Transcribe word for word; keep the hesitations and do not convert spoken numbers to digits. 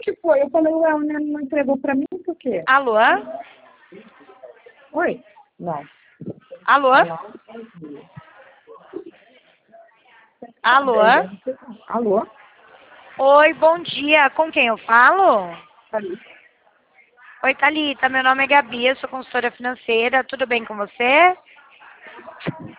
que foi? Eu falei, ué, a menina não entregou pra mim, por quê? Alô? Oi? Não. Alô? Alô? Alô? Oi, bom dia. Com quem eu falo? Ali. Oi, Thalita. Meu nome é Gabi, eu sou consultora financeira. Tudo bem com você?